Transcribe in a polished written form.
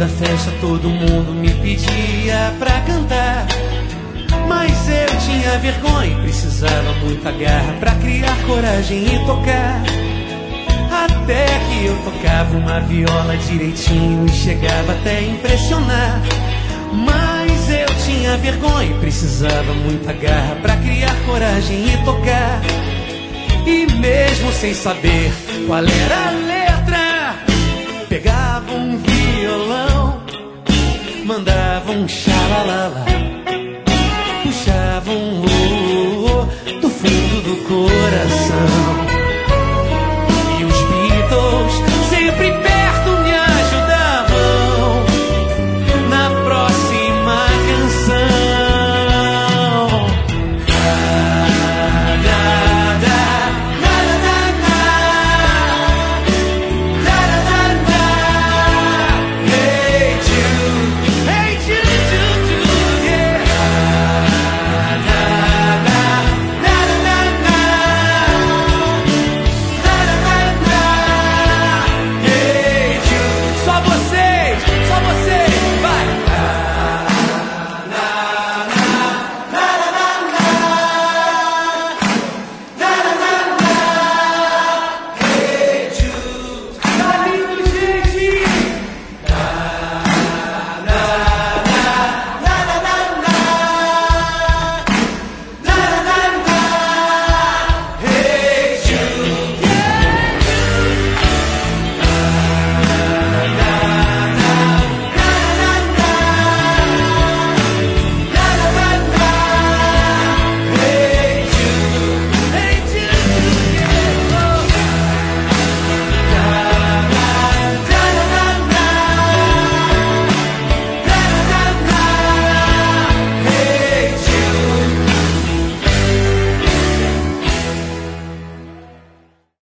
da festa todo mundo me pedia pra cantar, mas eu tinha vergonha e precisava muita garra pra criar coragem e tocar. Até que eu tocava uma viola direitinho e chegava até a impressionar, mas eu tinha vergonha e precisava muita garra pra criar coragem e tocar. E mesmo sem saber qual era a letra, pegava um violão, mandava um xalalala